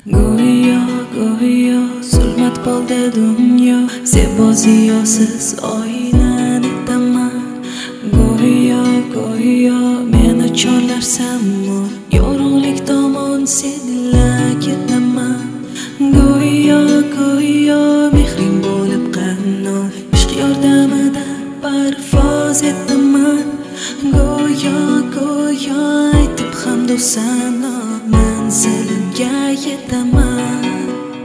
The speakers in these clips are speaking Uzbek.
Go'yo, go'yo zulmat bo'ldi dunyo, zebo ziyosiz oynan etaman. Go'yo, go'yo meni chorlarsan, yorug'lik tomon senla ketaman. Go'yo, go'yo mehring bo'lib qanot, ishq yordamida parvoz etaman. Go'yo, go'yo aytib hamdu sano manzilimga yetaman.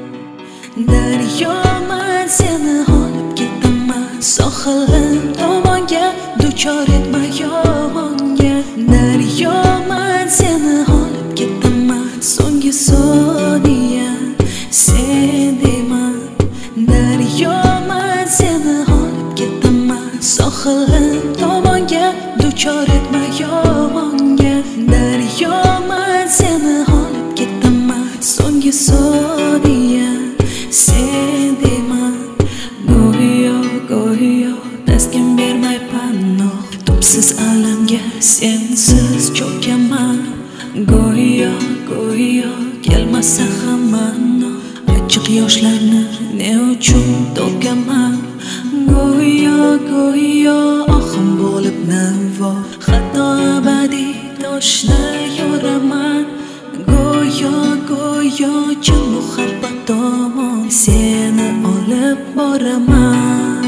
Daryoman seni olib ketaman, sohilim tomonga duchor etma yomonga. Daryoman seni olib ketaman, so'nggi soniya sen deyman. Daryoman seni olib ketaman, sohilim tomonga duchor etma yomonga. Daryoman seni olib ketaman, so'nggi soniya sen deyman. Go'yo, go'yo taskin bermay panoh, tubsiz alamga sensiz cho'kaman. Go'yo, go'yo kelmasa ham mano, achchiq yoshlarni ne uchun to'kaman. Go'yo, go'yo oxim bo'lib navo, hatto abadiy toshni yoraman. Go'yo, go'yo chin muhabbat tomon seni olib boraman.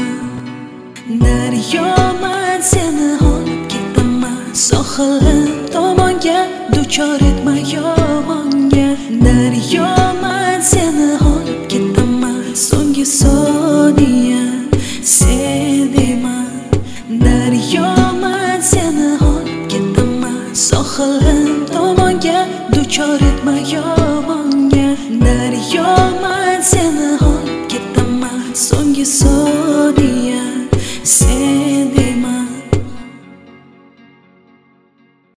Daryoman seni olib ketaman, sohilim tomonga duchor etma yomonga. Daryoman seni olib ketaman, so'nggi soniya sen deyman. Daryoman seni olib ketaman, sohilim tomonga duchor etma yomonga. Daryoman seni olib ketaman, so'nggi soniya sen